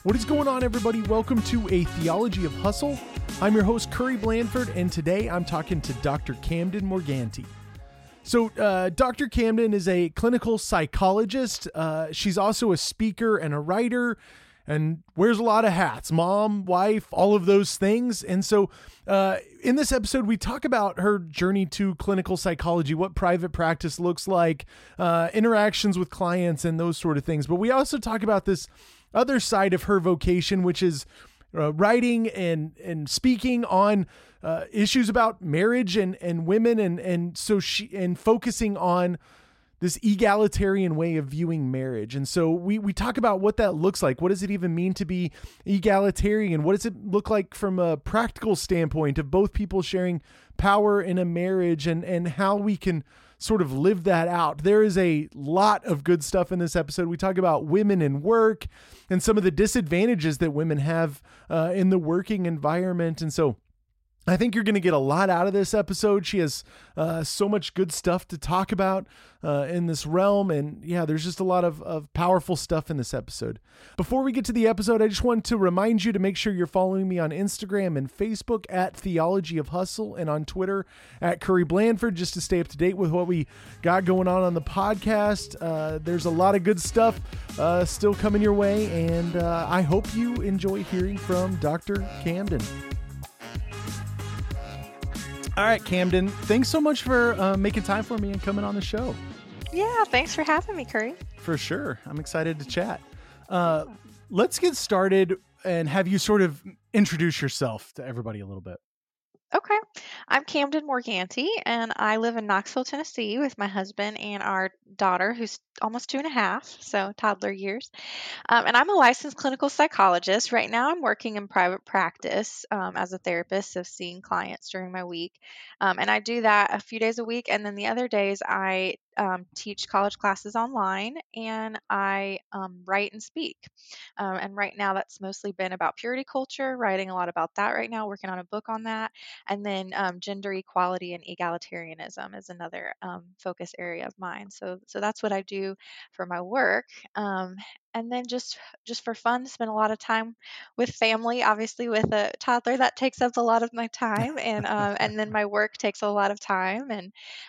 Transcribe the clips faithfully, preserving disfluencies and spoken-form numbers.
What is going on, everybody? Welcome to A Theology of Hustle. I'm your host, Curry Blandford, and today I'm talking to Doctor Camden Morganti. So uh, Doctor Camden is a clinical psychologist. Uh, she's also a speaker and a writer and wears a lot of hats, mom, wife, all of those things. And so uh, in this episode, we talk about her journey to clinical psychology, what private practice looks like, uh, interactions with clients and those sort of things. But we also talk about this other side of her vocation, which is Uh, writing and and speaking on uh, issues about marriage and and women, and and so she and focusing on this egalitarian way of viewing marriage. And so we we talk about what that looks like. What does it even mean to be egalitarian? What does it look like from a practical standpoint of both people sharing power in a marriage, and and how we can sort of live that out? There is a lot of good stuff in this episode. We talk about women in work and some of the disadvantages that women have uh, in the working environment. And so I think you're going to get a lot out of this episode. She has uh, so much good stuff to talk about uh, in this realm. And yeah, there's just a lot of, of powerful stuff in this episode. Before we get to the episode, I just want to remind you to make sure you're following me on Instagram and Facebook at Theology of Hustle, and on Twitter at Curry Blandford, just to stay up to date with what we got going on on the podcast. Uh, there's a lot of good stuff uh, still coming your way. And uh, I hope you enjoy hearing from Doctor Camden. All right, Camden, thanks so much for uh, making time for me and coming on the show. Yeah, thanks for having me, Curry. For sure. I'm excited to chat. Uh, let's get started and have you sort of introduce yourself to everybody a little bit. Okay. I'm Camden Morganti, and I live in Knoxville, Tennessee with my husband and our daughter, who's almost two and a half, so toddler years. Um, and I'm a licensed clinical psychologist. Right now, I'm working in private practice um, as a therapist, so seeing clients during my week. Um, and I do that a few days a week. And then the other days, I um, teach college classes online, and I um, write and speak. Um, and right now, that's mostly been about purity culture, writing a lot about that right now, working on a book on that. And then um, gender equality and egalitarianism is another um, focus area of mine. So, so that's what I do for my work. Um, and then just just for fun, spend a lot of time with family. Obviously, with a toddler, that takes up a lot of my time, and um, and then my work takes a lot of time, and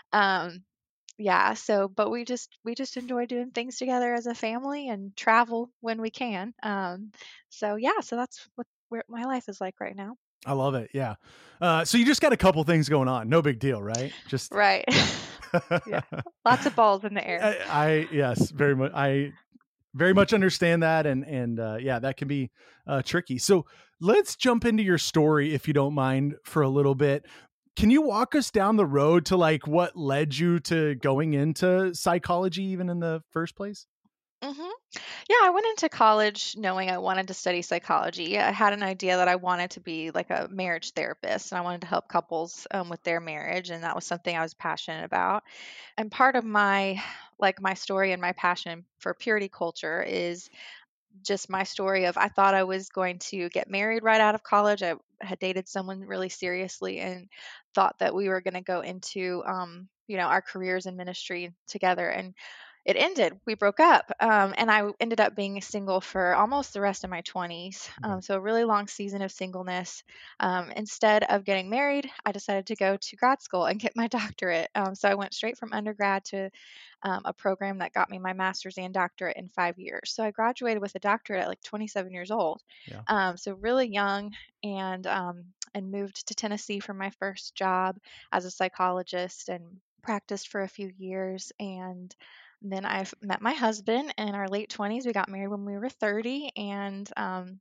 um, yeah. So, but we just we just enjoy doing things together as a family and travel when we can. Um, so yeah, so that's what where my life is like right now. I love it. Yeah. Uh, so you just got a couple things going on. No big deal, right? Just right. Yeah. Lots of balls in the air. I, I yes, very much. I very much understand that, and and uh, yeah, that can be uh, tricky. So let's jump into your story, if you don't mind, for a little bit. Can you walk us down the road to like what led you to going into psychology, even in the first place? hmm Yeah, I went into college knowing I wanted to study psychology. I had an idea that I wanted to be like a marriage therapist, and I wanted to help couples um, with their marriage, and that was something I was passionate about. And part of my like my story and my passion for purity culture is just my story of I thought I was going to get married right out of college. I had dated someone really seriously and thought that we were going to go into um, you know, our careers in ministry together. And it ended. We broke up. Um, and I ended up being single for almost the rest of my twenties. Okay. Um, so a really long season of singleness. Um, instead of getting married, I decided to go to grad school and get my doctorate. Um, so I went straight from undergrad to um, a program that got me my master's and doctorate in five years. So I graduated with a doctorate at like twenty-seven years old. Yeah. Um, so really young, and um, and moved to Tennessee for my first job as a psychologist and practiced for a few years. And then I met my husband in our late twenties. We got married when we were thirty, and um,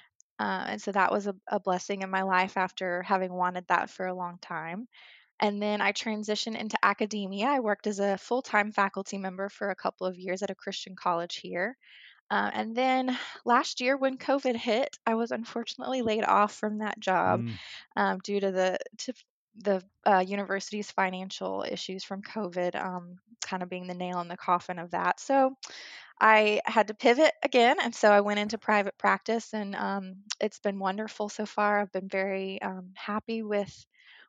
uh, and so that was a, a blessing in my life after having wanted that for a long time. And then I transitioned into academia. I worked as a full-time faculty member for a couple of years at a Christian college here. Uh, and then last year, when COVID hit, I was unfortunately laid off from that job Mm, um, due to the to the uh, university's financial issues from COVID, um, kind of being the nail in the coffin of that. So I had to pivot again, and so I went into private practice, and um, it's been wonderful so far. I've been very um, happy with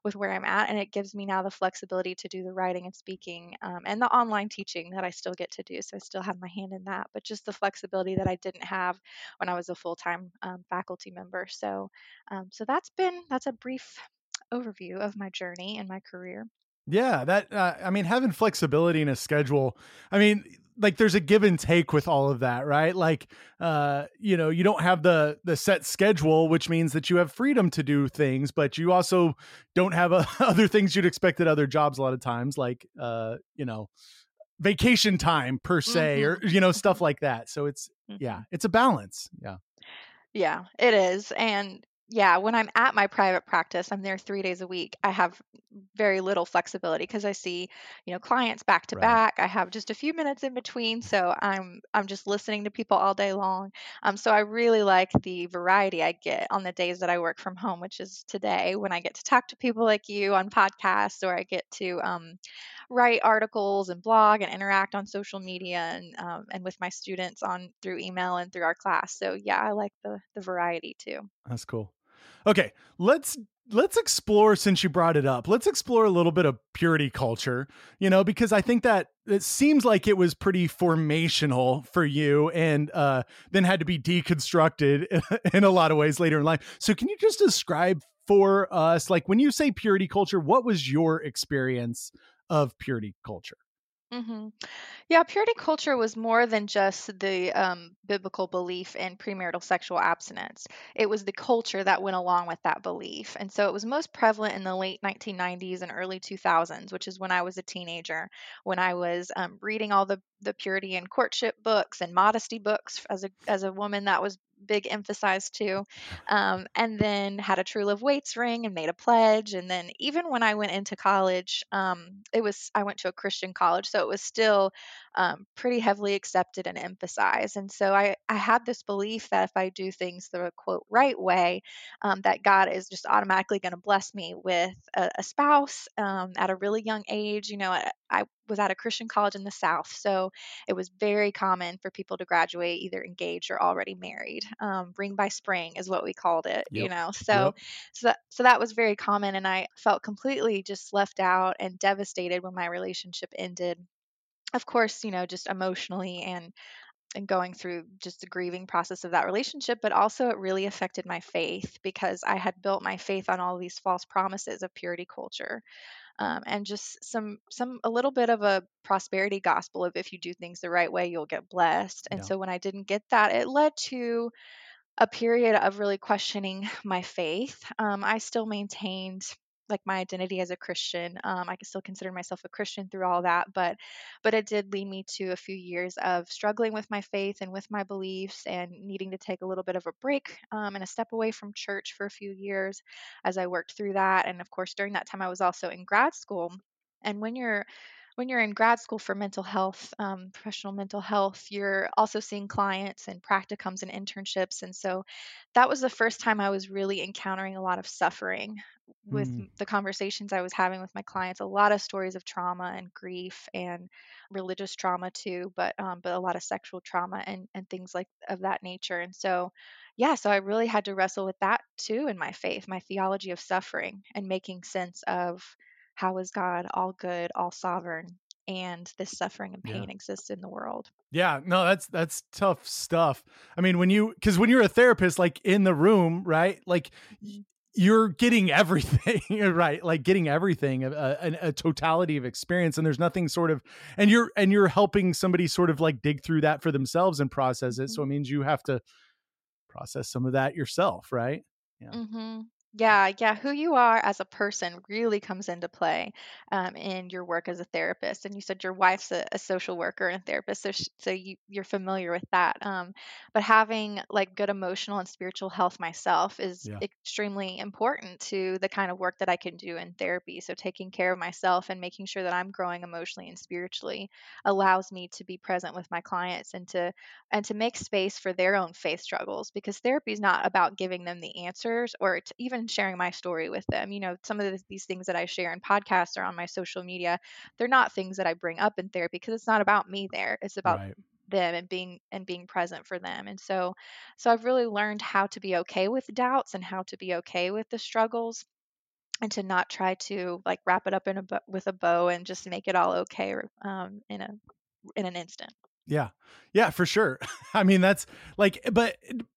with where I'm at, and it gives me now the flexibility to do the writing and speaking, um, and the online teaching that I still get to do. So I still have my hand in that, but just the flexibility that I didn't have when I was a full-time um, faculty member. So, um, so that's been that's a brief overview of my journey and my career. Yeah, that uh, I mean, having flexibility in a schedule. I mean, like there's a give and take with all of that, right? Like, uh, you know, you don't have the the set schedule, which means that you have freedom to do things, but you also don't have uh, other things you'd expect at other jobs a lot of times, like, uh, you know, vacation time per se, or Hmm. you know, stuff Hmm. like that. So it's yeah, Hmm. it's a balance. Yeah, Yeah, it is. And yeah, when I'm at my private practice, I'm there three days a week. I have very little flexibility because I see, you know, clients back to right. back. I have just a few minutes in between, so I'm I'm just listening to people all day long. Um, so I really like the variety I get on the days that I work from home, which is today when I get to talk to people like you on podcasts, or I get to um, write articles and blog and interact on social media and um, and with my students on through email and through our class. So yeah, I like the the variety too. That's cool. Okay, let's let's explore since you brought it up. Let's explore a little bit of purity culture, you know, because I think that it seems like it was pretty formational for you and uh then had to be deconstructed in a lot of ways later in life. So can you just describe for us, like when you say purity culture, what was your experience of purity culture? Hmm. Yeah, purity culture was more than just the um, biblical belief in premarital sexual abstinence. It was the culture that went along with that belief. And so it was most prevalent in the late nineteen nineties and early two thousands, which is when I was a teenager, when I was um, reading all the, the purity and courtship books and modesty books as a, as a woman. That was big emphasized too. Um, and then had a True Love Waits ring and made a pledge. And then even when I went into college, um, it was I went to a Christian college, so it was still um, pretty heavily accepted and emphasized. And so I, I had this belief that if I do things the quote right way, um, that God is just automatically going to bless me with a, a spouse um, at a really young age. You know, I, I was at a Christian college in the South, so it was very common for people to graduate either engaged or already married. Um, ring by spring is what we called it, you Yep. know. So, Yep. so that, so that was very common, and I felt completely just left out and devastated when my relationship ended, of course, you know, just emotionally and and going through just the grieving process of that relationship, but also it really affected my faith because I had built my faith on all these false promises of purity culture, um, and just some some a little bit of a prosperity gospel of if you do things the right way, you'll get blessed. And Yeah. so when I didn't get that, it led to a period of really questioning my faith. Um, I still maintained like my identity as a Christian. Um, I could still consider myself a Christian through all that, but but it did lead me to a few years of struggling with my faith and with my beliefs, and needing to take a little bit of a break um, and a step away from church for a few years as I worked through that. And of course, during that time, I was also in grad school. And when you're when you're in grad school for mental health, um, professional mental health, you're also seeing clients and practicums and internships. And so that was the first time I was really encountering a lot of suffering with Hmm. m- the conversations I was having with my clients. A lot of stories of trauma and grief and religious trauma too, but um, but a lot of sexual trauma and and things like of that nature. And so, yeah, so I really had to wrestle with that too in my faith, my theology of suffering, and making sense of how is God all good, all sovereign, and this suffering and Yeah. pain exists in the world? Yeah, no, that's that's tough stuff. I mean, when you because when you're a therapist, like in the room, right? Like y- Mhm. you're getting everything, right? Like getting everything, a, a, a totality of experience, and there's nothing sort of, and you're and you're helping somebody sort of like dig through that for themselves and process it. So Mhm. it means you have to process some of that yourself, right? Yeah, Mhm. Yeah, yeah. Who you are as a person really comes into play um, in your work as a therapist. And you said your wife's a, a social worker and therapist, so sh- so you you're familiar with that. Um, but having like good emotional and spiritual health myself is yeah, extremely important to the kind of work that I can do in therapy. So taking care of myself and making sure that I'm growing emotionally and spiritually allows me to be present with my clients, and to and to make space for their own faith struggles, because therapy is not about giving them the answers or to even sharing my story with them. You know, some of the, these things that I share in podcasts or on my social media, they're not things that I bring up in therapy because it's not about me there. It's about right. them and being and being present for them. And so so I've really learned how to be okay with doubts and how to be okay with the struggles, and to not try to like wrap it up in a bo- with a bow and just make it all okay um, in a in an instant. Yeah. Yeah, for sure. I mean, that's like, but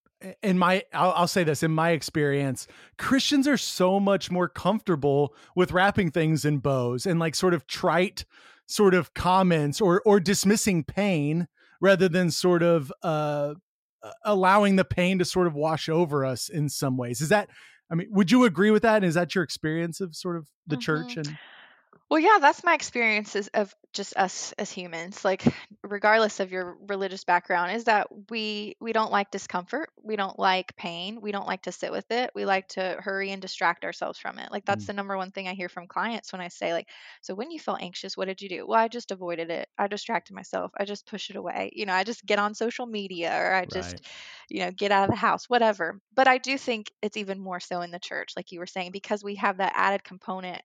in my, I'll, I'll say this, in my experience, Christians are so much more comfortable with wrapping things in bows and like sort of trite sort of comments or, or dismissing pain rather than sort of, uh, allowing the pain to sort of wash over us in some ways. Is that, I mean, would you agree with that? Is that your experience of sort of the hmm church and Well, yeah, that's my experiences of just us as humans. Like, regardless of your religious background, is that we we don't like discomfort, we don't like pain, we don't like to sit with it. We like to hurry and distract ourselves from it. Like, that's Mm, the number one thing I hear from clients when I say, like, so when you felt anxious, what did you do? Well, I just avoided it. I distracted myself. I just push it away. You know, I just get on social media or I right. just, you know, get out of the house, whatever. But I do think it's even more so in the church, like you were saying, because we have that added component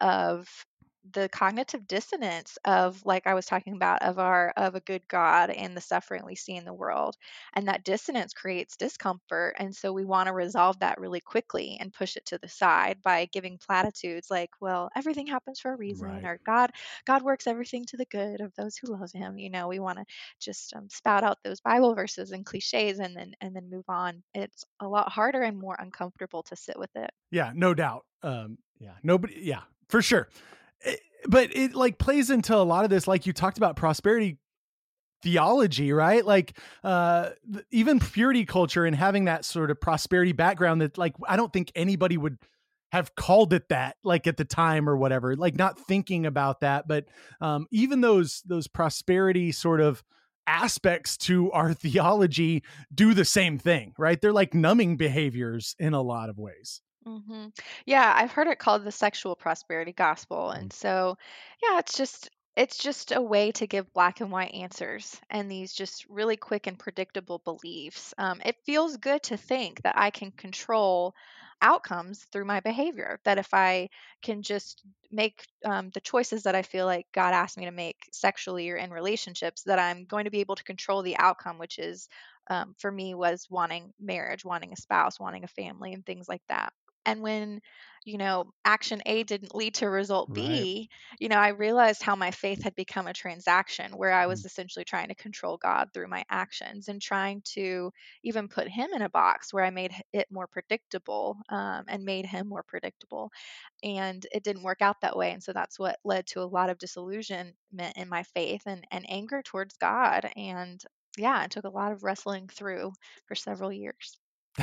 of the cognitive dissonance of like I was talking about of our of a good God and the suffering we see in the world. And that dissonance creates discomfort. And so we want to resolve that really quickly and push it to the side by giving platitudes like, well, everything happens for a reason, Right. or God, God works everything to the good of those who love him. You know, we want to just um, spout out those Bible verses and cliches and then and then move on. It's a lot harder and more uncomfortable to sit with it. Yeah, no doubt. Um, yeah, nobody, yeah, for sure. It- but it like plays into a lot of this, like you talked about prosperity theology, right? Like, uh, th- even purity culture and having that sort of prosperity background that like, I don't think anybody would have called it that like at the time or whatever, like not thinking about that. But, um, even those, those prosperity sort of aspects to our theology do the same thing, right? They're like numbing behaviors in a lot of ways. hmm Yeah, I've heard it called the sexual prosperity gospel. Mm. And so, yeah, it's just it's just a way to give black and white answers and these just really quick and predictable beliefs. Um, it feels good to think that I can control outcomes through my behavior. That if I can just make um, the choices that I feel like God asked me to make sexually or in relationships, that I'm going to be able to control the outcome, which is um, for me was wanting marriage, wanting a spouse, wanting a family, and things like that. And when, you know, action A didn't lead to result Right. B, you know, I realized how my faith had become a transaction where I Mm. was essentially trying to control God through my actions and trying to even put him in a box where I made h- it more predictable um, and made him more predictable. And it didn't work out that way. And so that's what led to a lot of disillusionment in my faith and, and anger towards God. And yeah, it took a lot of wrestling through for several years.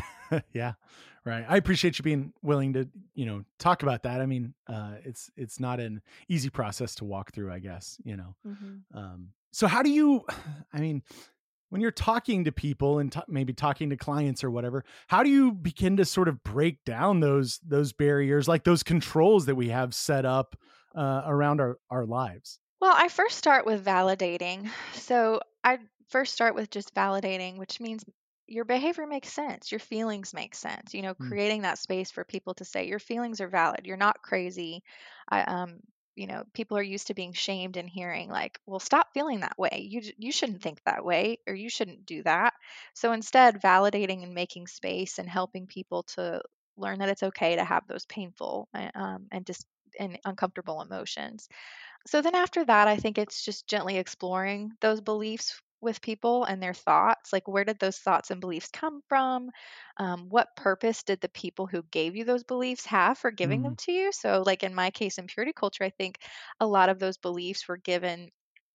Yeah. Right. I appreciate you being willing to, you know, talk about that. I mean, uh, it's, it's not an easy process to walk through, I guess, you know. hmm Um, so how do you, I mean, when you're talking to people and t- maybe talking to clients or whatever, how do you begin to sort of break down those, those barriers, like those controls that we have set up, uh, around our, our lives? Well, I first start with validating. So I first start with just validating, which means your behavior makes sense. Your feelings make sense. You know, Mm, creating that space for people to say your feelings are valid. You're not crazy. I, um, you know, people are used to being shamed and hearing like, "Well, stop feeling that way. You j- you shouldn't think that way, or you shouldn't do that." So instead, validating and making space and helping people to learn that it's okay to have those painful uh, um, and just and uncomfortable emotions. So then after that, I think it's just gently exploring those beliefs with people and their thoughts. Like, where did those thoughts and beliefs come from? Um, what purpose did the people who gave you those beliefs have for giving mm, them to you? So, like in my case, in purity culture, I think a lot of those beliefs were given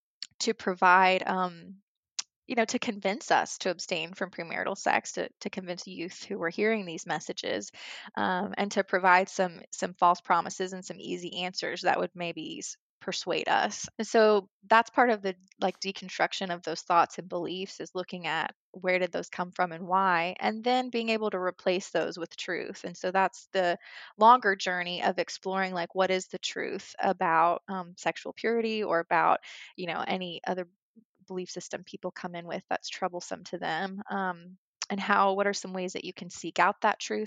to provide. Um, you know, to convince us to abstain from premarital sex, to, to convince youth who were hearing these messages, um, and to provide some some false promises and some easy answers that would maybe s- persuade us. And so that's part of the like deconstruction of those thoughts and beliefs is looking at where did those come from and why, and then being able to replace those with truth. And so that's the longer journey of exploring like what is the truth about um, sexual purity or about you know any other belief system people come in with that's troublesome to them, um, and how what are some ways that you can seek out that truth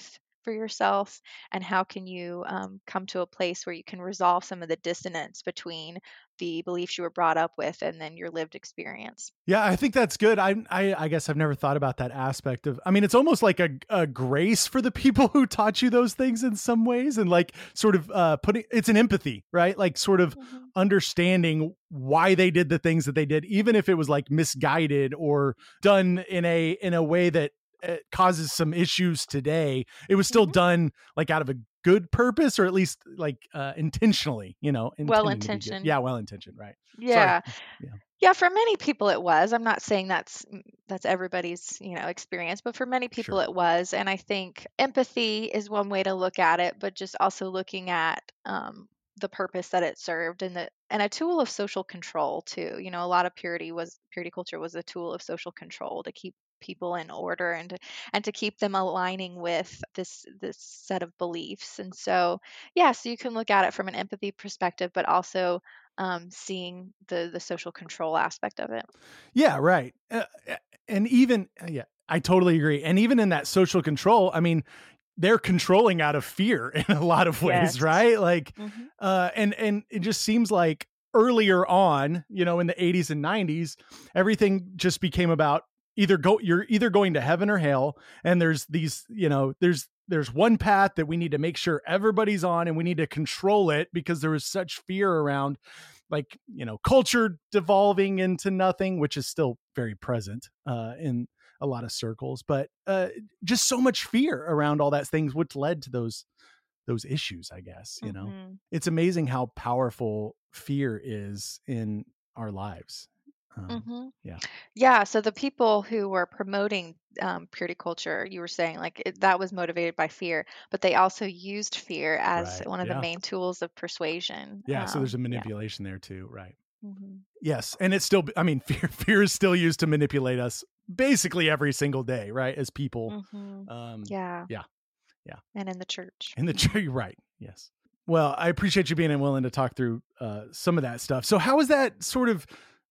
for yourself, and how can you um, come to a place where you can resolve some of the dissonance between the beliefs you were brought up with and then your lived experience. Yeah, I think that's good. I, I I guess I've never thought about that aspect of, I mean, it's almost like a, a grace for the people who taught you those things in some ways, and like sort of uh, putting, it's an empathy, right? Like sort of mm-hmm. understanding why they did the things that they did, even if it was like misguided or done in a, in a way that it causes some issues today. It was still mm-hmm. done like out of a good purpose, or at least like uh, intentionally, you know, well intentioned. Yeah, well intentioned, right? Yeah. Sorry. Yeah. Yeah, for many people it was. I'm not saying that's that's everybody's, you know, experience, but for many people Sure. it was. And I think empathy is one way to look at it, but just also looking at um, the purpose that it served, and the and a tool of social control too. You know, a lot of purity was purity culture was a tool of social control to keep people in order and to, and to keep them aligning with this this set of beliefs. And so, yeah, so you can look at it from an empathy perspective, but also um, seeing the the social control aspect of it. Yeah, right. Uh, and even, yeah, I totally agree. And even in that social control, I mean, they're controlling out of fear in a lot of ways, yes. right? Like, mm-hmm. uh, and, and it just seems like earlier on, you know, in the eighties and nineties, everything just became about either go, you're either going to heaven or hell. And there's these, you know, there's, there's one path that we need to make sure everybody's on, and we need to control it because there was such fear around, like, you know, culture devolving into nothing, which is still very present uh, in a lot of circles, but uh, just so much fear around all that things, which led to those, those issues, I guess, you know. Mm-hmm. It's amazing how powerful fear is in our lives. Um, mm-hmm. Yeah. Yeah. So the people who were promoting um, purity culture, you were saying like it, that was motivated by fear, but they also used fear as right. one of yeah. the main tools of persuasion. Yeah. Um, so there's a manipulation yeah. there too. Right. Mm-hmm. Yes. And it's still, I mean, fear, fear is still used to manipulate us basically every single day, right? As people. Mm-hmm. Um, yeah. Yeah. Yeah. And in the church. In the church. Right. Yes. Well, I appreciate you being willing to talk through uh, some of that stuff. So how is that sort of,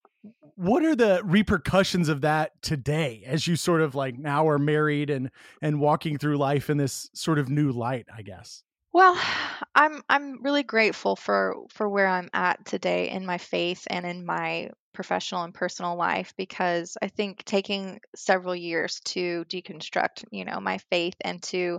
what are the repercussions of that today as you sort of like now are married and, and walking through life in this sort of new light, I guess? Well, I'm I'm really grateful for for where I'm at today in my faith and in my professional and personal life, because I think taking several years to deconstruct, you know, my faith and to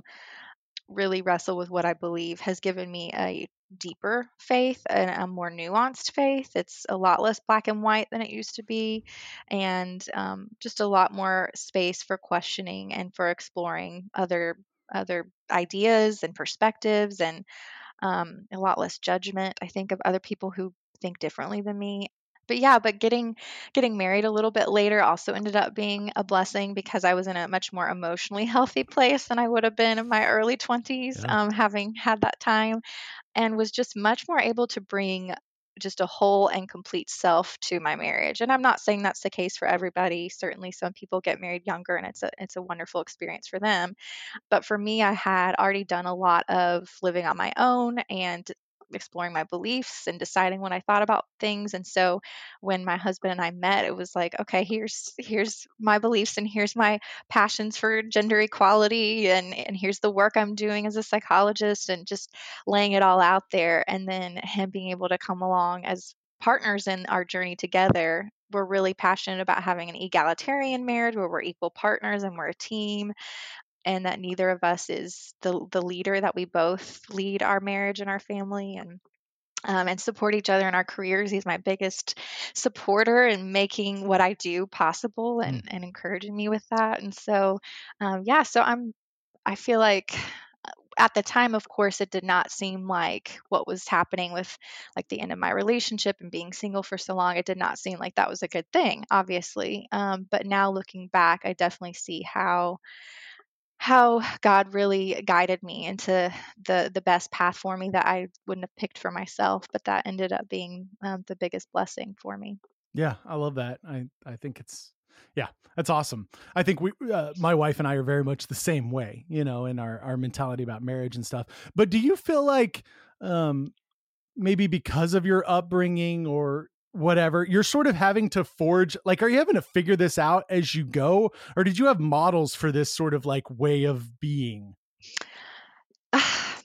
really wrestle with what I believe has given me a deeper faith and a more nuanced faith. It's a lot less black and white than it used to be, and um, just a lot more space for questioning and for exploring other other ideas and perspectives, and um, a lot less judgment, I think, of other people who think differently than me. But yeah, but getting getting married a little bit later also ended up being a blessing, because I was in a much more emotionally healthy place than I would have been in my early twenties, Yeah. um, having had that time, and was just much more able to bring just a whole and complete self to my marriage. And I'm not saying that's the case for everybody. Certainly some people get married younger and it's a it's a wonderful experience for them. But for me, I had already done a lot of living on my own and exploring my beliefs and deciding what I thought about things. And so when my husband and I met, it was like, okay, here's here's my beliefs and here's my passions for gender equality, and and here's the work I'm doing as a psychologist, and just laying it all out there. And then him being able to come along as partners in our journey together. We're really passionate about having an egalitarian marriage where we're equal partners and we're a team, and that neither of us is the the leader, that we both lead our marriage and our family, and um, and support each other in our careers. He's my biggest supporter in making what I do possible, and, mm. and encouraging me with that. And so, um, yeah, so I'm, I feel like at the time, of course, it did not seem like what was happening with like the end of my relationship and being single for so long. It did not seem like that was a good thing, obviously. Um, but now looking back, I definitely see how how God really guided me into the the best path for me that I wouldn't have picked for myself, but that ended up being um, the biggest blessing for me. Yeah, I love that. I, I think it's, yeah, that's awesome. I think we, uh, my wife and I are very much the same way, you know, in our, our mentality about marriage and stuff. But do you feel like um, maybe because of your upbringing or whatever, you're sort of having to forge, like, are you having to figure this out as you go? Or did you have models for this sort of like way of being?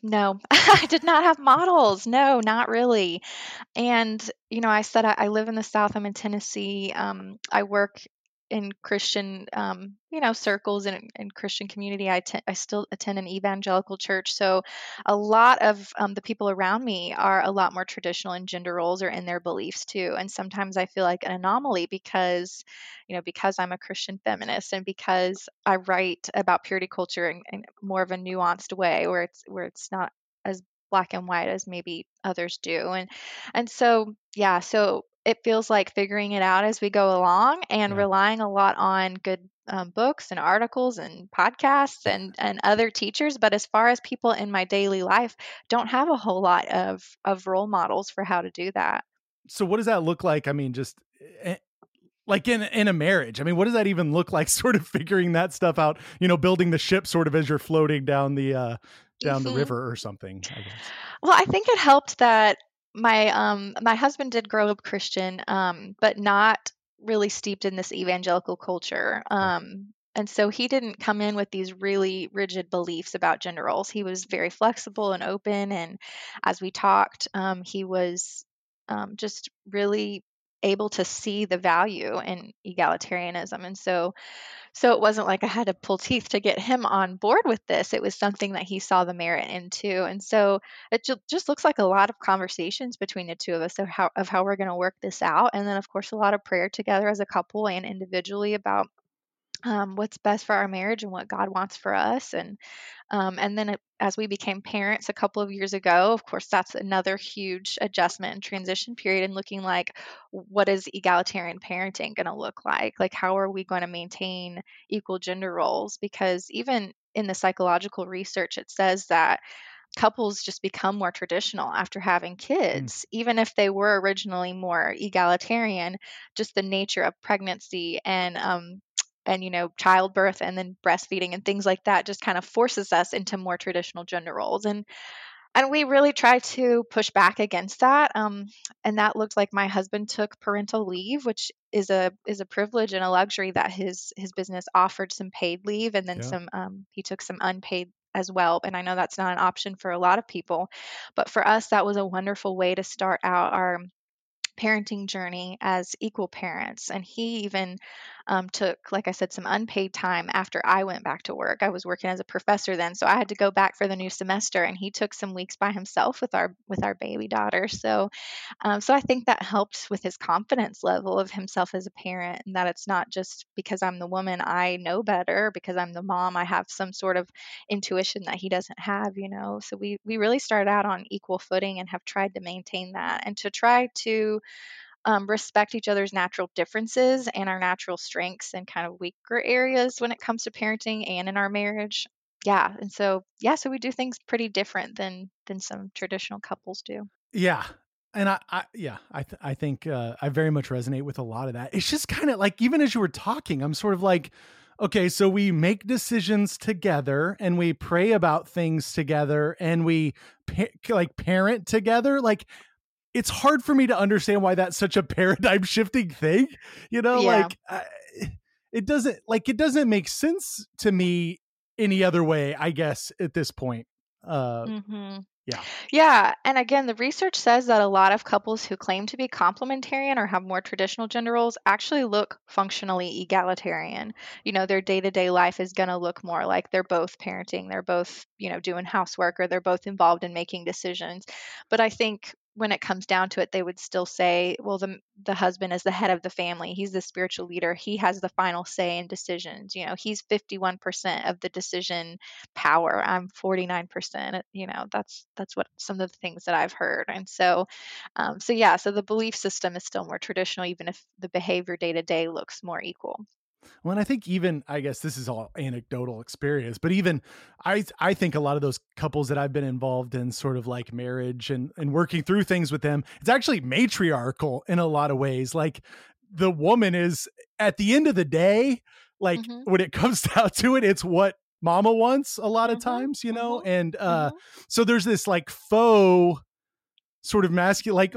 No, I did not have models. No, not really. And, you know, I said I, I live in the South. I'm in Tennessee. Um, I work in Christian, um, you know, circles and in Christian community. I, te- I still attend an evangelical church. So a lot of um, the people around me are a lot more traditional in gender roles or in their beliefs too. And sometimes I feel like an anomaly because, you know, because I'm a Christian feminist and because I write about purity culture in, in more of a nuanced way where it's where it's not as black and white as maybe others do. And and so, yeah, so it feels like figuring it out as we go along and Yeah. relying a lot on good um, books and articles and podcasts and, and other teachers. But as far as people in my daily life, don't have a whole lot of, of role models for how to do that. So what does that look like? I mean, just eh, like in in a marriage. I mean, what does that even look like? Sort of figuring that stuff out. You know, building the ship sort of as you're floating down the uh, down the hmm river or something, I guess. Well, I think it helped that my um my husband did grow up Christian, um, but not really steeped in this evangelical culture. Okay. Um, and so he didn't come in with these really rigid beliefs about gender roles. He was very flexible and open, and as we talked, um, he was um, just really able to see the value in egalitarianism. And so so it wasn't like I had to pull teeth to get him on board with this. It was something that he saw the merit into. And so it ju- just looks like a lot of conversations between the two of us of how, of how we're going to work this out. And then, of course, a lot of prayer together as a couple and individually about um, what's best for our marriage and what God wants for us. And um, and then it, as we became parents a couple of years ago, of course, that's another huge adjustment and transition period and looking like what is egalitarian parenting going to look like? Like, how are we going to maintain equal gender roles? Because even in the psychological research, it says that couples just become more traditional after having Mm. kids, even if they were originally more egalitarian, just the nature of pregnancy and um, and you know childbirth and then breastfeeding and things like that just kind of forces us into more traditional gender roles and and we really try to push back against that um, and that looked like my husband took parental leave, which is a is a privilege and a luxury that his his business offered some paid leave and then Yeah. some um, he took some unpaid as well, and I know that's not an option for a lot of people, but for us that was a wonderful way to start out our parenting journey as equal parents. And he even um, took, like I said, some unpaid time after I went back to work. I was working as a professor then, so I had to go back for the new semester, and he took some weeks by himself with our with our baby daughter. So, um, so I think that helped with his confidence level of himself as a parent, and that it's not just because I'm the woman I know better, because I'm the mom I have some sort of intuition that he doesn't have, you know. So we we really started out on equal footing and have tried to maintain that and to try to um, respect each other's natural differences and our natural strengths and kind of weaker areas when it comes to parenting and in our marriage. Yeah, and so yeah, so we do things pretty different than than some traditional couples do. Yeah. And I, I yeah, I, th- I think, uh, I very much resonate with a lot of that. It's just kind of like, even as you were talking, I'm sort of like, okay, so we make decisions together and we pray about things together and we pa- like parent together. Like, it's hard for me to understand why that's such a paradigm shifting thing. You know, Yeah. like I, it doesn't like, it doesn't make sense to me any other way, I guess, at this point. Uh, hmm yeah. Yeah, and again, the research says that a lot of couples who claim to be complementarian or have more traditional gender roles actually look functionally egalitarian. You know, their day-to-day life is going to look more like they're both parenting, they're both, you know, doing housework, or they're both involved in making decisions. But I think when it comes down to it, they would still say, well, the the husband is the head of the family. He's the spiritual leader. He has the final say in decisions. You know, he's fifty-one percent of the decision power. I'm forty-nine percent. You know, that's that's what some of the things that I've heard. And so um, so yeah, so the belief system is still more traditional, even if the behavior day to day looks more equal. Well, and I think even, I guess this is all anecdotal experience, but even I, I think a lot of those couples that I've been involved in sort of like marriage and, and working through things with them, it's actually matriarchal in a lot of ways. Like the woman is at the end of the day, like Mhm. when it comes down to it, it's what mama wants a lot of Mhm. times, you know? Mhm. And, uh, Mhm. so there's this like faux sort of masculine, like, like,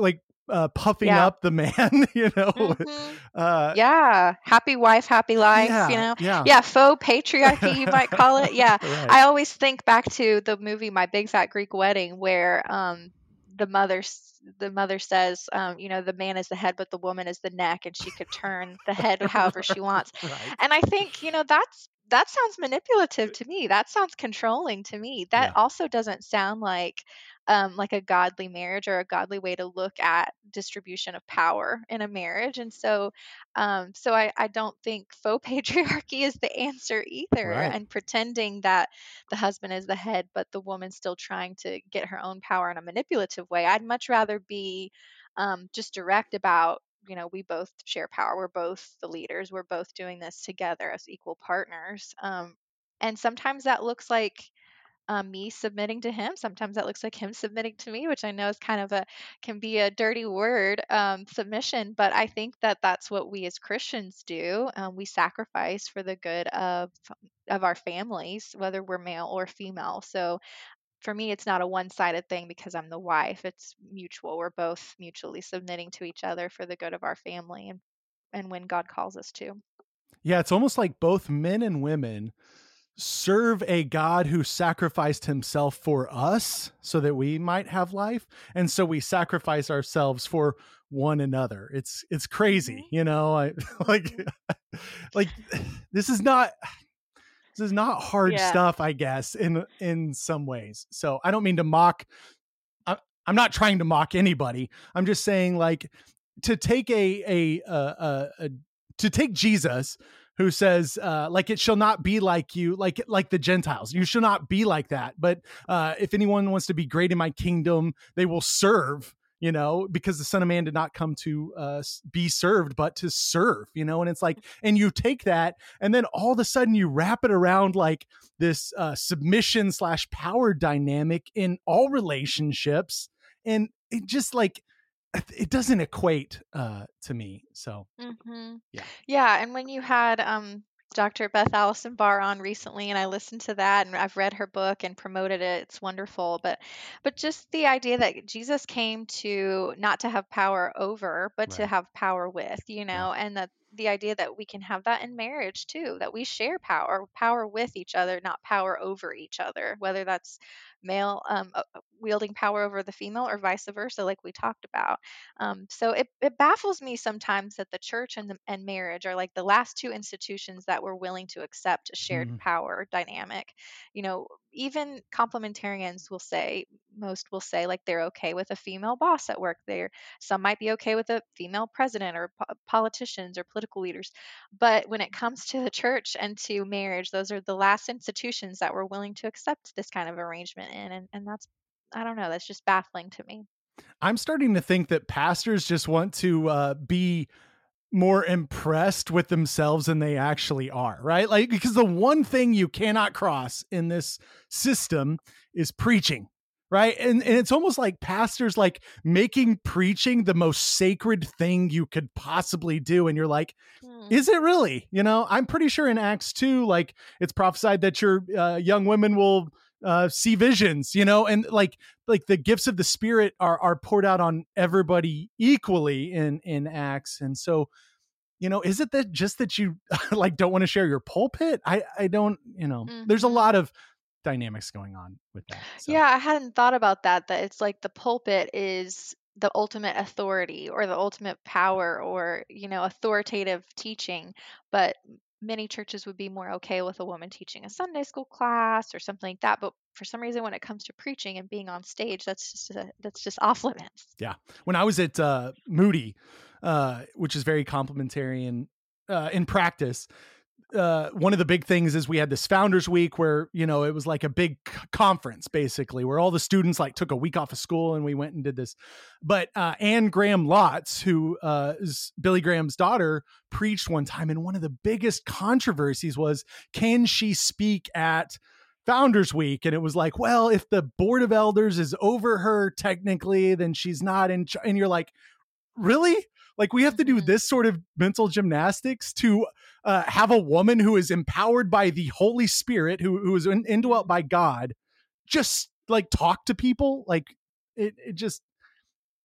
uh, puffing Yeah. up the man, you know? Mhm. Uh, Yeah. Happy wife, happy life, you yeah, know? yeah. Yeah, faux patriarchy, you might call it. Yeah. Right. I always think back to the movie My Big Fat Greek Wedding, where um the mother s- the mother says, um, you know, the man is the head, but the woman is the neck, and she could turn the head however she wants. Right. And I think, you know, that's that sounds manipulative to me. That sounds controlling to me. That Yeah. also doesn't sound like um, like a godly marriage or a godly way to look at distribution of power in a marriage. And so, um, so I, I don't think faux patriarchy is the answer either. Right. And pretending that the husband is the head, but the woman's still trying to get her own power in a manipulative way. I'd much rather be um, just direct about, you know, we both share power. We're both the leaders. We're both doing this together as equal partners. Um, and sometimes that looks like um, me submitting to him. Sometimes that looks like him submitting to me, which I know is kind of a can be a dirty word, um, submission. But I think that that's what we as Christians do. Um, we sacrifice for the good of of our families, whether we're male or female. So for me, it's not a one sided thing because I'm the wife. It's mutual. We're both mutually submitting to each other for the good of our family and and when God calls us to. Yeah, it's almost like both men and women serve a God who sacrificed himself for us so that we might have life. And so we sacrifice ourselves for one another. It's it's crazy, you know. I like like this is not this is not hard Yeah. stuff, I guess, in in some ways. So I don't mean to mock. I, I'm not trying to mock anybody. I'm just saying, like, to take a a, a, a, a to take Jesus, who says, uh, like, it shall not be like you, like like the Gentiles. You shall not be like that. But uh, if anyone wants to be great in my kingdom, they will serve. You know, because the Son of Man did not come to uh, be served, but to serve. You know, and it's like, and you take that, and then all of a sudden you wrap it around like this uh, submission slash power dynamic in all relationships, and it just like it doesn't equate uh, to me. So hmm yeah, Yeah, and when you had um Doctor Beth Allison Barr on recently, and I listened to that, and I've read her book and promoted it. It's wonderful, but but just the idea that Jesus came to not to have power over, but to right, have power with, you yeah, know, and that the idea that we can have that in marriage too, that we share power, power with each other, not power over each other, whether that's male um, uh, wielding power over the female or vice versa, like we talked about. Um, so it, it baffles me sometimes that the church and, the, and marriage are like the last two institutions that were willing to accept a shared mm, power dynamic. You know, even complementarians will say, most will say, like they're okay with a female boss at work. There, some might be okay with a female president or po- politicians or political leaders. But when it comes to the church and to marriage, those are the last institutions that were willing to accept this kind of arrangement in, and and that's I don't know, that's just baffling to me. I'm starting to think that pastors just want to uh, be more impressed with themselves than they actually are, right? Like, because the one thing you cannot cross in this system is preaching, right? And, and it's almost like pastors like making preaching the most sacred thing you could possibly do. And you're like, Hmm. is it really? You know, I'm pretty sure in Acts two, like it's prophesied that your uh, young women will uh, see visions, you know, and like like the gifts of the Spirit are are poured out on everybody equally in in Acts. And so, you know, is it that just that you like don't want to share your pulpit? I I don't, you know, there's a Mhm. lot of dynamics going on with that. So Yeah, I hadn't thought about that, that it's like the pulpit is the ultimate authority or the ultimate power or, you know, authoritative teaching, but many churches would be more okay with a woman teaching a Sunday school class or something like that, but for some reason when it comes to preaching and being on stage, that's just a, that's just off limits. yeah, when I was at uh, Moody, uh, which is very complimentary in uh, in practice, uh, one of the big things is we had this founders week where, you know, it was like a big c- conference basically where all the students like took a week off of school and we went and did this. But uh, Anne Graham Lotz, who uh, is Billy Graham's daughter, preached one time. And one of the biggest controversies was, can she speak at Founders Week? And it was like, well, if the board of elders is over her technically, then she's not in. Ch-. And you're like, really? Like we have to do Mhm. this sort of mental gymnastics to uh, have a woman who is empowered by the Holy Spirit, who who is in, indwelt by God, just like talk to people. Like it, it just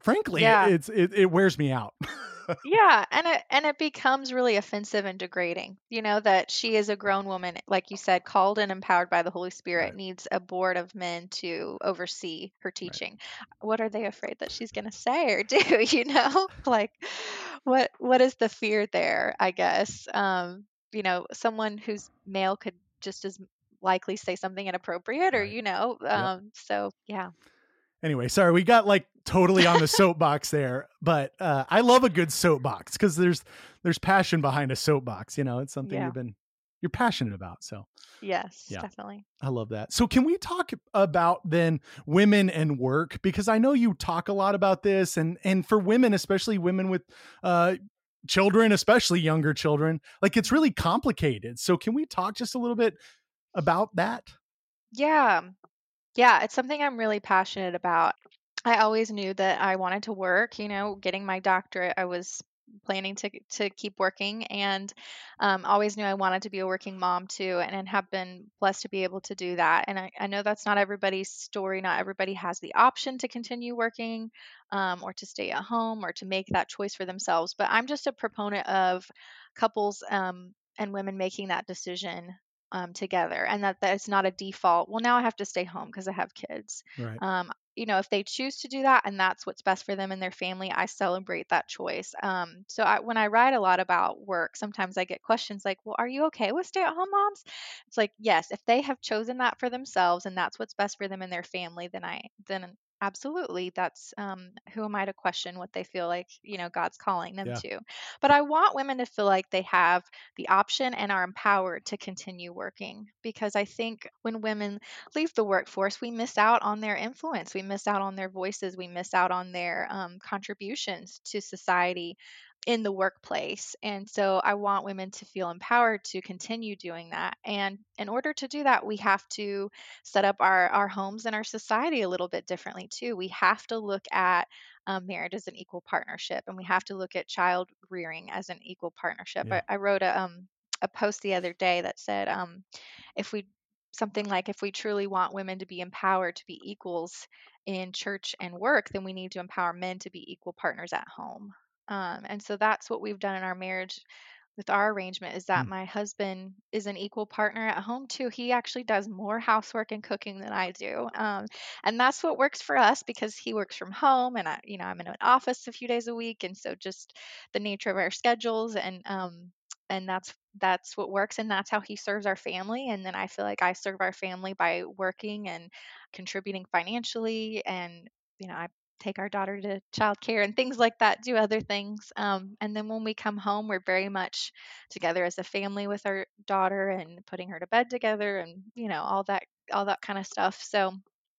frankly, Yeah. it's it, it wears me out. Yeah, and it and it becomes really offensive and degrading. You know, that she is a grown woman, like you said, called and empowered by the Holy Spirit, Right. needs a board of men to oversee her Right. teaching. What are they afraid that she's going to say or do, you know? Like what what is the fear there, I guess? Um, you know, someone who's male could just as likely say something inappropriate or, Right. you know, Yep. um, so yeah. Anyway, sorry, we got like totally on the soapbox there, but uh, I love a good soapbox because there's there's passion behind a soapbox. You know, it's something Yeah. you've been you're passionate about. So Yes, yeah, definitely. I love that. So can we talk about then women and work? Because I know you talk a lot about this, and and for women, especially women with uh, children, especially younger children, like it's really complicated. So can we talk just a little bit about that? Yeah. Yeah, it's something I'm really passionate about. I always knew that I wanted to work, you know, getting my doctorate. I was planning to to keep working and um, always knew I wanted to be a working mom too, and, and have been blessed to be able to do that. And I, I know that's not everybody's story. Not everybody has the option to continue working um, or to stay at home or to make that choice for themselves. But I'm just a proponent of couples um, and women making that decision um, together, and that that it's not a default. Well, now I have to stay home because I have kids. Right. Um, you know, if they choose to do that and that's what's best for them and their family, I celebrate that choice. Um, so I, when I write a lot about work, sometimes I get questions like, well, are you okay with stay-at-home moms? It's like, yes, if they have chosen that for themselves and that's what's best for them and their family, then I, then absolutely, that's um, who am I to question what they feel like, you know, God's calling them Yeah. to. But I want women to feel like they have the option and are empowered to continue working, because I think when women leave the workforce, we miss out on their influence. We miss out on their voices. We miss out on their um, contributions to society in the workplace. And so I want women to feel empowered to continue doing that. And in order to do that, we have to set up our, our homes and our society a little bit differently too. We have to look at um, marriage as an equal partnership, and we have to look at child rearing as an equal partnership. Yeah. I, I wrote a, um, a post the other day that said, um, if we something like if we truly want women to be empowered to be equals in church and work, then we need to empower men to be equal partners at home. Um, and so that's what we've done in our marriage with our arrangement, is that Mm. my husband is an equal partner at home too. He actually does more housework and cooking than I do. Um, and that's what works for us because he works from home and I, you know, I'm in an office a few days a week. And so just the nature of our schedules and, um, and that's that's what works, and that's how he serves our family. And then I feel like I serve our family by working and contributing financially, and you know I take our daughter to childcare and things like that, do other things. Um, and then when we come home, we're very much together as a family with our daughter and putting her to bed together, and you know all that all that kind of stuff. So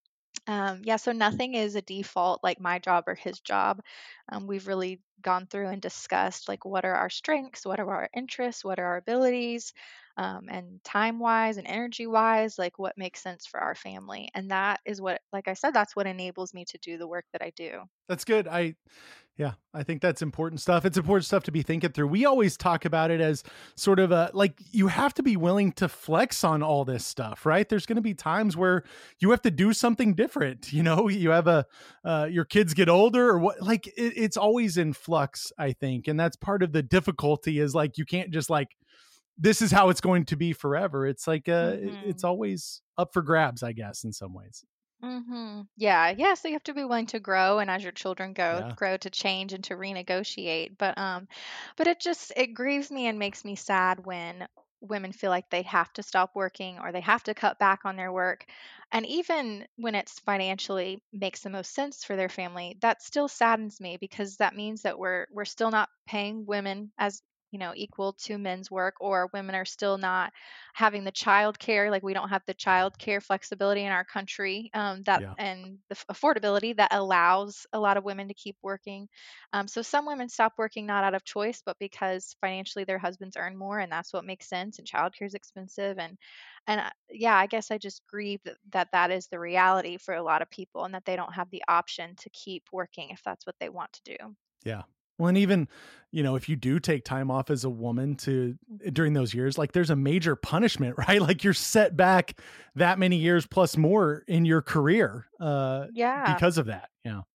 um, yeah, so nothing is a default like my job or his job. Um, we've really gone through and discussed like what are our strengths, what are our interests, what are our abilities, um, and time wise and energy wise, like what makes sense for our family. And that is what, like I said, that's what enables me to do the work that I do. That's good. I, yeah, I think that's important stuff. It's important stuff to be thinking through. We always talk about it as sort of a, like, you have to be willing to flex on all this stuff, right? There's going to be times where you have to do something different. You know, you have a, uh, your kids get older or what, like it, it's always in flux, I think. And that's part of the difficulty is like, you can't just like, this is how it's going to be forever. It's like, uh, mm-hmm. it's always up for grabs, I guess, in some ways. Mm-hmm. Yeah, yeah. So you have to be willing to grow, and as your children go, Yeah. grow to change and to renegotiate. But um, but it just it grieves me and makes me sad when women feel like they have to stop working or they have to cut back on their work, and even when it's financially makes the most sense for their family, that still saddens me because that means that we're we're still not paying women as you know equal to men's work, or women are still not having the child care, like we don't have the child care flexibility in our country, um, that Yeah. and the f- affordability that allows a lot of women to keep working. Um, so some women stop working not out of choice, but because financially their husbands earn more, and that's what makes sense. And childcare is expensive, and and uh, yeah, I guess I just grieve that, that that is the reality for a lot of people, and that they don't have the option to keep working if that's what they want to do. Yeah. Well, and even, you know, if you do take time off as a woman to during those years, like there's a major punishment, right? Like you're set back that many years plus more in your career uh, Yeah. because of that. Yeah.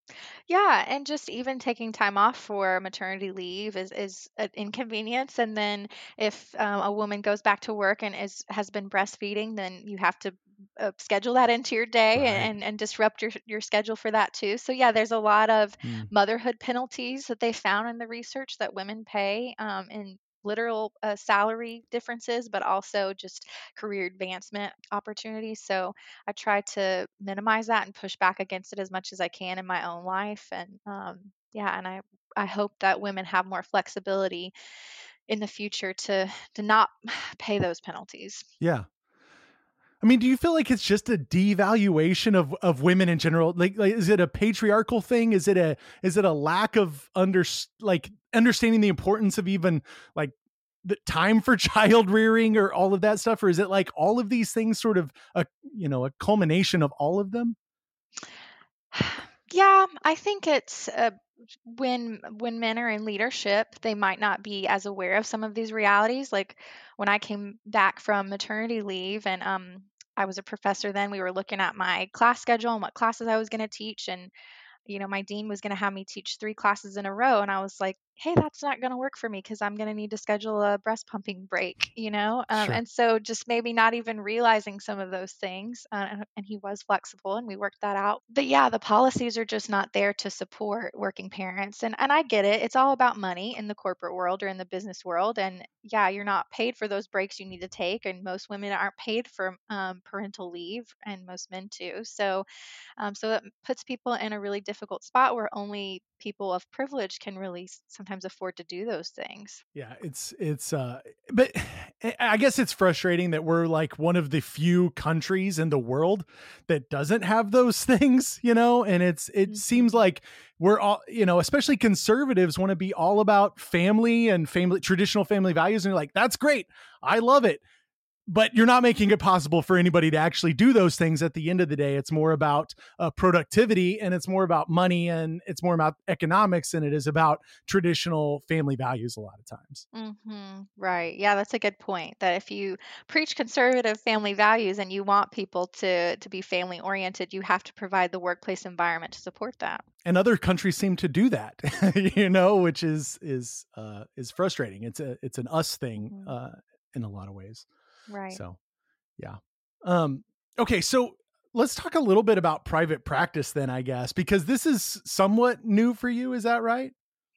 Yeah, and just even taking time off for maternity leave is is an inconvenience. And then if um, a woman goes back to work and is has been breastfeeding, then you have to uh, schedule that into your day Right. and, and disrupt your your schedule for that too. So yeah, there's a lot of Mm. motherhood penalties that they found in the research that women pay um, in literal uh, salary differences, but also just career advancement opportunities. So I try to minimize that and push back against it as much as I can in my own life. And um, yeah, and I I hope that women have more flexibility in the future to to not pay those penalties. Yeah. I mean, do you feel like it's just a devaluation of of women in general? Like, like is it a patriarchal thing? Is it a is it a lack of under like understanding the importance of even like the time for child rearing or all of that stuff? Or is it like all of these things sort of a, you know, a culmination of all of them? Yeah, I think it's uh, when when men are in leadership, they might not be as aware of some of these realities. Like when I came back from maternity leave, and um, I was a professor then, we were looking at my class schedule and what classes I was going to teach, and you know, my dean was going to have me teach three classes in a row. And I was like, hey, that's not going to work for me because I'm going to need to schedule a breast pumping break, you know? Um, Sure. and so just maybe not even realizing some of those things. Uh, and, and he was flexible and we worked that out. But yeah, the policies are just not there to support working parents. And, and I get it. It's all about money in the corporate world or in the business world. And yeah, you're not paid for those breaks you need to take. And most women aren't paid for um, parental leave, and most men too. So, um, so it puts people in a really difficult spot where only people of privilege can really s- sometimes afford to do those things. Yeah, it's it's uh but I guess it's frustrating that we're like one of the few countries in the world that doesn't have those things, you know, and it's it seems Hmm. like we're all, you know, especially conservatives want to be all about family and family traditional family values and you're like that's great. I love it, but you're not making it possible for anybody to actually do those things. At the end of the day, it's more about uh, productivity and it's more about money and it's more about economics than it is about traditional family values a lot of times. Hmm. Right. Yeah, that's a good point. That if you preach conservative family values and you want people to to be family oriented, you have to provide the workplace environment to support that. And other countries seem to do that, you know, which is is uh, is frustrating. It's a it's an us thing Hmm. uh, in a lot of ways. Right. So yeah. Um, okay, so let's talk a little bit about private practice then, I guess, because this is somewhat new for you. Is that right?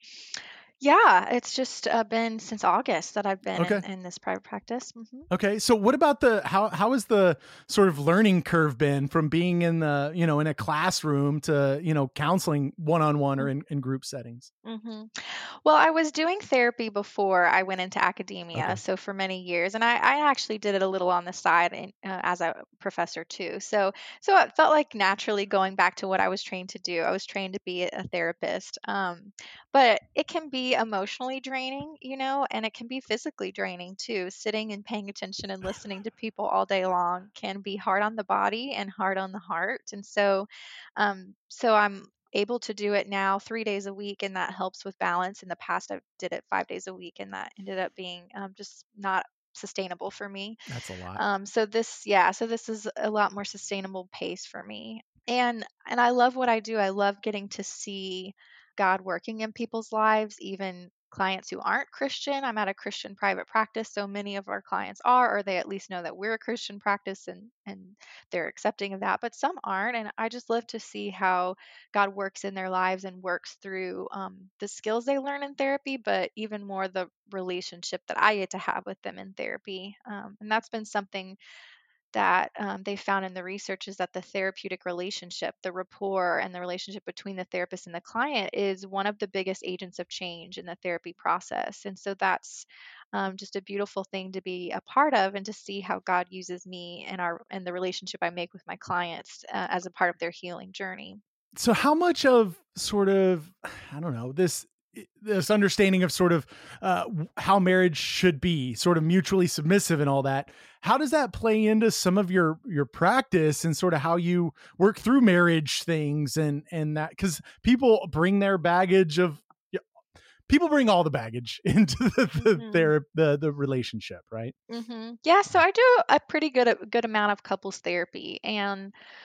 Yeah, it's just uh, been since August that I've been Okay. in, in this private practice. Hmm. Okay. So what about the how how has the sort of learning curve been from being in the, you know, in a classroom to, you know, counseling one-on-one or in, in group settings? Hmm. Well, I was doing therapy before I went into academia, Okay. so for many years, and I, I actually did it a little on the side in, uh, as a professor too. So, so it felt like naturally going back to what I was trained to do. I was trained to be a therapist, um, but it can be emotionally draining, you know, and it can be physically draining too. Sitting and paying attention and listening to people all day long can be hard on the body and hard on the heart, and so, um, so I'm able to do it now three days a week, and that helps with balance. In the past, I did it five days a week, and that ended up being um, just not sustainable for me. That's a lot. Um, so this, yeah, so this is a lot more sustainable pace for me. And and I love what I do. I love getting to see God working in people's lives, even clients who aren't Christian. I'm at a Christian private practice, so many of our clients are, or they at least know that we're a Christian practice and and they're accepting of that. But some aren't, and I just love to see how God works in their lives and works through um, the skills they learn in therapy, but even more the relationship that I get to have with them in therapy. Um, and that's been something that um, they found in the research is that the therapeutic relationship, the rapport, and the relationship between the therapist and the client is one of the biggest agents of change in the therapy process. And so that's um, just a beautiful thing to be a part of and to see how God uses me and our and the relationship I make with my clients uh, as a part of their healing journey. So how much of sort of, I don't know, this this understanding of sort of uh, how marriage should be sort of mutually submissive and all that, how does that play into some of your your practice and sort of how you work through marriage things and and that, because people bring their baggage of yeah, people bring all the baggage into the the, Hmm. their, the the relationship, right? Hmm. Yeah, so I do a pretty good good amount of couples therapy, and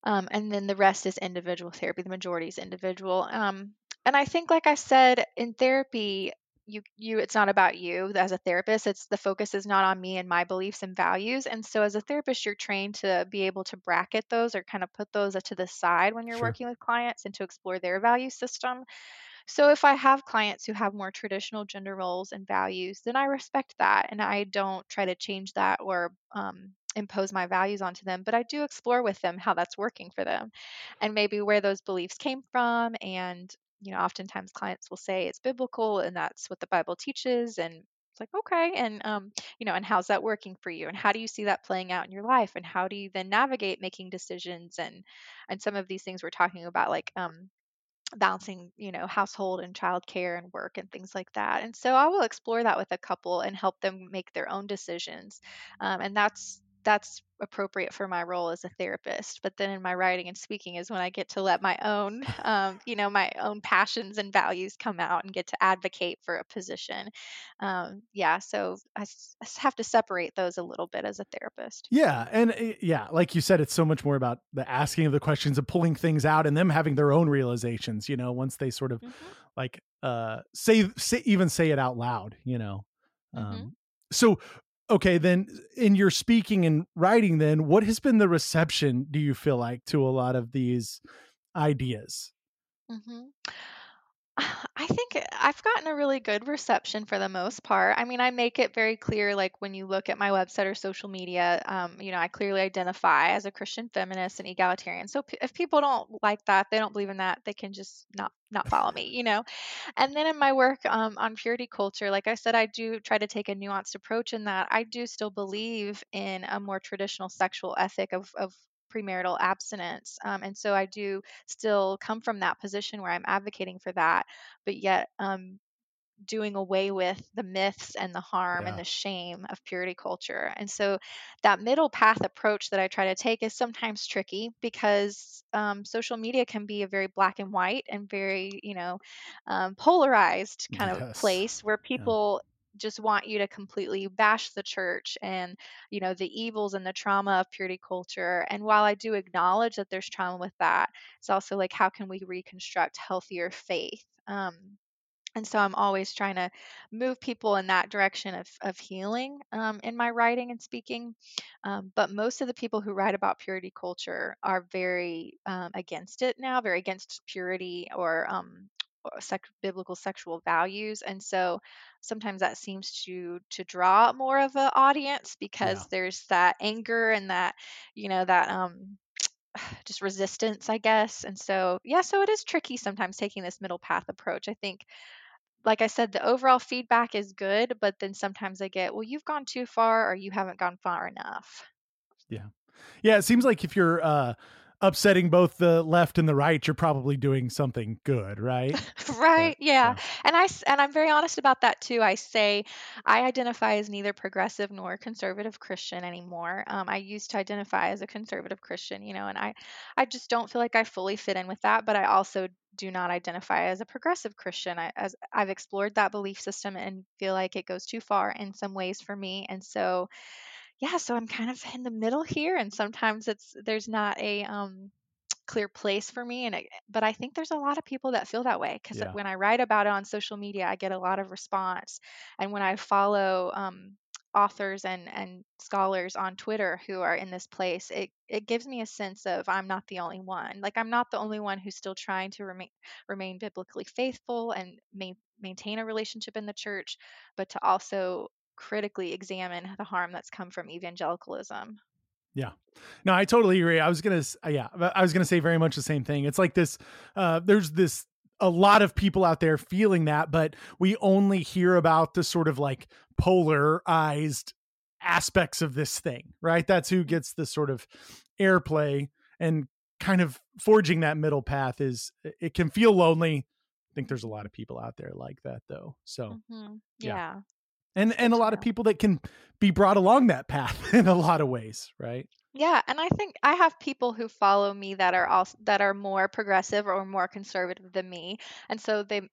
Um, and then the rest is individual therapy. The majority is individual. Um, and I think, like I said, in therapy, you you it's not about you as a therapist. It's the focus is not on me and my beliefs and values. And so, as a therapist, you're trained to be able to bracket those or kind of put those to the side when you're Sure. working with clients and to explore their value system. So if I have clients who have more traditional gender roles and values, then I respect that and I don't try to change that or um, impose my values onto them, but I do explore with them how that's working for them and maybe where those beliefs came from. And, you know, oftentimes clients will say it's biblical and that's what the Bible teaches. And it's like, okay. And, um, you know, and how's that working for you? And how do you see that playing out in your life? And how do you then navigate making decisions and, and some of these things we're talking about, like, um, balancing, you know, household and childcare and work and things like that. And so I will explore that with a couple and help them make their own decisions. Um, and that's that's appropriate for my role as a therapist. But then in my writing and speaking is when I get to let my own, um, you know, my own passions and values come out and get to advocate for a position. Um, yeah, so I, s- I s- have to separate those a little bit as a therapist. Yeah. And uh, yeah, like you said, it's so much more about the asking of the questions and pulling things out and them having their own realizations, you know, once they sort of Hmm. like uh say, say even say it out loud, you know. Hmm. Um so okay, then in your speaking and writing, then what has been the reception, do you feel like, to a lot of these ideas? Hmm. I think I've gotten a really good reception for the most part. I mean, I make it very clear, like when you look at my website or social media, um, you know, I clearly identify as a Christian feminist and egalitarian. So p- if people don't like that, they don't believe in that, they can just not not follow me, you know. And then in my work um, on purity culture, like I said, I do try to take a nuanced approach in that I do still believe in a more traditional sexual ethic of of premarital abstinence. Um, and so I do still come from that position where I'm advocating for that, but yet um, doing away with the myths and the harm and Yeah. the shame of purity culture. And so that middle path approach that I try to take is sometimes tricky because um, social media can be a very black and white and very, you know, um, polarized kind of Yes. place where Yeah. people just want you to completely bash the church and you know the evils and the trauma of purity culture. And while I do acknowledge that there's trauma with that, it's also like how can we reconstruct healthier faith. um, and so I'm always trying to move people in that direction of, of healing um, in my writing and speaking. Um, but most of the people who write about purity culture are very um, against it now, very against purity or um, or sex, biblical sexual values. And so sometimes that seems to to draw more of an audience Yeah. because there's that anger and that, you know, that um, just resistance, I guess. And so, yeah, so it is tricky sometimes taking this middle path approach. I think like I said, the overall feedback is good, but then sometimes I get, well, you've gone too far or you haven't gone far enough. Yeah. Yeah, it seems like if you're uh upsetting both the left and the right, you're probably doing something good, right? But Right. Yeah. yeah. And I s- and I'm very honest about that too. I say I identify as neither progressive nor conservative Christian anymore. Um, I used to identify as a conservative Christian, you know, and I I just don't feel like I fully fit in with that, but I also do not identify as a progressive Christian. I, as I've explored that belief system and feel like it goes too far in some ways for me. And so yeah, so I'm kind of in the middle here, and sometimes it's there's not a um, clear place for me, and it, but I think there's a lot of people that feel that way because Yeah. when I write about it on social media, I get a lot of response, and when I follow um, authors and and scholars on Twitter who are in this place, it it gives me a sense of I'm not the only one. Like I'm not the only one who's still trying to remain remain biblically faithful and main, maintain a relationship in the church, but to also critically examine the harm that's come from evangelicalism. Yeah. No, I totally agree. I was going to yeah, I was going to say very much the same thing. It's like this uh there's this a lot of people out there feeling that, but we only hear about the sort of like polarized aspects of this thing, right? That's who gets the sort of airplay, and kind of forging that middle path is, it can feel lonely. I think there's a lot of people out there like that though. So, Mm-hmm. yeah. Yeah, And it's good and a to lot of know. people that can be brought along that path in a lot of ways, right? Yeah, and I think I have people who follow me that are also that are more progressive or more conservative than me, and so they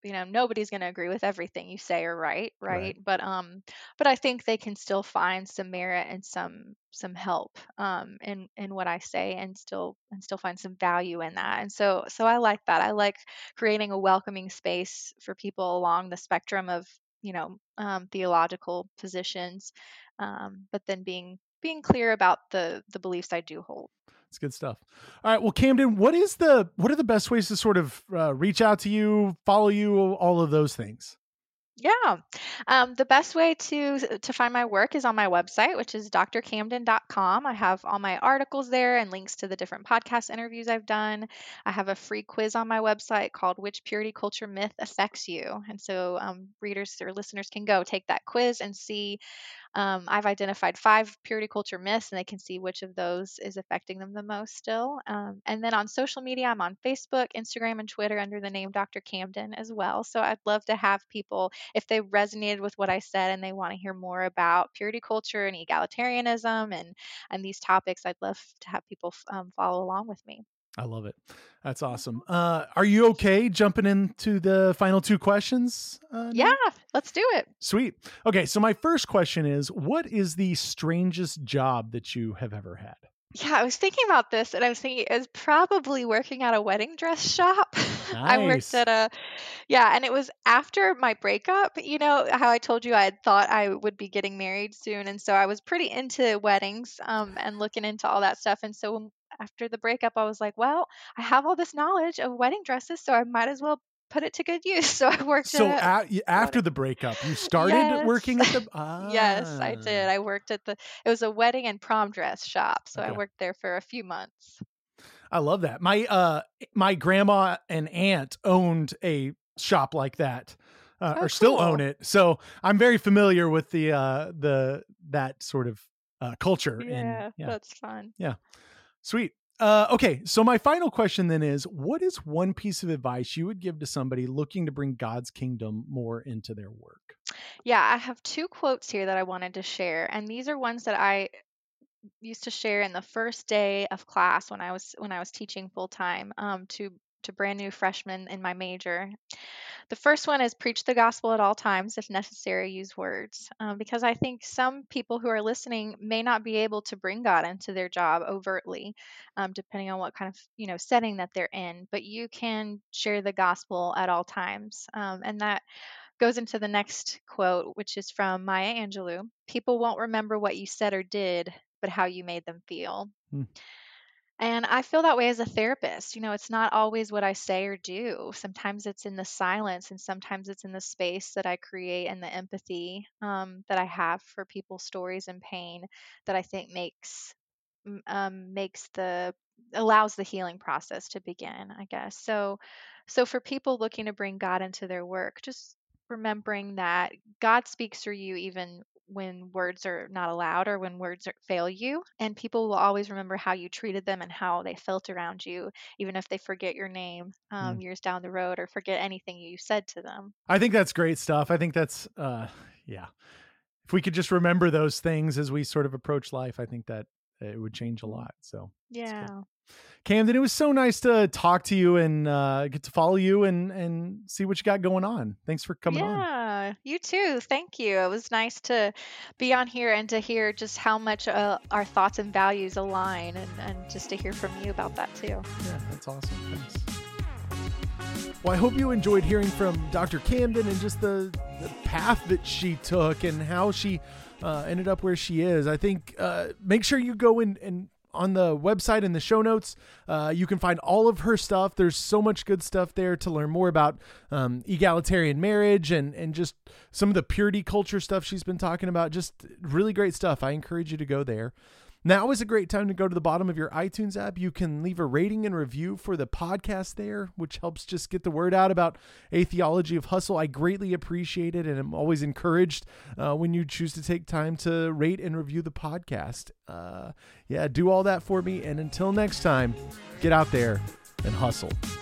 you know, nobody's going to agree with everything you say or write, right? Right. But um, but I think they can still find some merit and some some help um in in what I say, and still and still find some value in that. And so so I like that. I like creating a welcoming space for people along the spectrum of, you know, um, theological positions, um, but then being being clear about the the beliefs I do hold. It's good stuff. All right. Well, Camden, what is the, what are the best ways to sort of uh, reach out to you, follow you, all of those things? Yeah. Um, the best way to to find my work is on my website, which is d r camden dot com. I have all my articles there and links to the different podcast interviews I've done. I have a free quiz on my website called Which Purity Culture Myth Affects You? And so um, readers or listeners can go take that quiz and see. Um, I've identified five purity culture myths, and they can see which of those is affecting them the most still. Um, and then on social media, I'm on Facebook, Instagram, and Twitter under the name Doctor Camden as well. So I'd love to have people, if they resonated with what I said and they want to hear more about purity culture and egalitarianism and and these topics, I'd love to have people um, follow along with me. I love it. That's awesome. Uh, are you okay jumping into the final two questions? Uh, yeah, let's do it. Sweet. Okay. So my first question is, what is the strangest job that you have ever had? Yeah, I was thinking about this, and I was thinking it was probably working at a wedding dress shop. Nice. I worked at a, yeah, and it was after my breakup. You know how I told you I had thought I would be getting married soon, and so I was pretty into weddings um, and looking into all that stuff. And so when, after the breakup, I was like, well, I have all this knowledge of wedding dresses, so I might as well put it to good use. So I worked so at a- after the breakup, you started yes. working at the ah. Yes, I did. I worked at the it was a wedding and prom dress shop. So Okay. I worked there for a few months. I love that. My uh my grandma and aunt owned a shop like that. Uh, Oh, or still cool. own it. So I'm very familiar with the uh the that sort of uh culture. Yeah, and yeah. that's fun. Yeah. Sweet. Uh, okay, so my final question then is, what is one piece of advice you would give to somebody looking to bring God's kingdom more into their work? Yeah, I have two quotes here that I wanted to share, and these are ones that I used to share in the first day of class when I was when I was teaching full time um, to to brand new freshmen in my major. The first one is preach the gospel at all times. If necessary, use words. Um, because I think some people who are listening may not be able to bring God into their job overtly, um, depending on what kind of you know setting that they're in. But you can share the gospel at all times, um, and that goes into the next quote, which is from Maya Angelou. People won't remember what you said or did, but how you made them feel. Hmm. And I feel that way as a therapist. You know, it's not always what I say or do. Sometimes it's in the silence, and sometimes it's in the space that I create and the empathy um, that I have for people's stories and pain that I think makes m- um, makes the allows the healing process to begin, I guess. So, so for people looking to bring God into their work, just remembering that God speaks through you even when words are not allowed or when words are, fail you. And people will always remember how you treated them and how they felt around you, even if they forget your name um, Mm. years down the road or forget anything you said to them. I think that's great stuff. I think that's, uh, yeah. If we could just remember those things as we sort of approach life, I think that it would change a lot. So Yeah. Camden, it was so nice to talk to you and uh, get to follow you and, and see what you got going on. Thanks for coming yeah, on. Yeah, you too. Thank you. It was nice to be on here and to hear just how much uh, our thoughts and values align, and, and just to hear from you about that too. Yeah, that's awesome. Thanks. Well, I hope you enjoyed hearing from Doctor Camden and just the, the path that she took and how she uh, ended up where she is. I think uh, make sure you go in and on the website in the show notes, uh, you can find all of her stuff. There's so much good stuff there to learn more about um, egalitarian marriage and, and just some of the purity culture stuff she's been talking about. Just really great stuff. I encourage you to go there. Now is a great time to go to the bottom of your iTunes app. You can leave a rating and review for the podcast there, which helps just get the word out about A Theology of Hustle. I greatly appreciate it, and I'm always encouraged uh, when you choose to take time to rate and review the podcast. Uh, yeah, do all that for me, and until next time, get out there and hustle.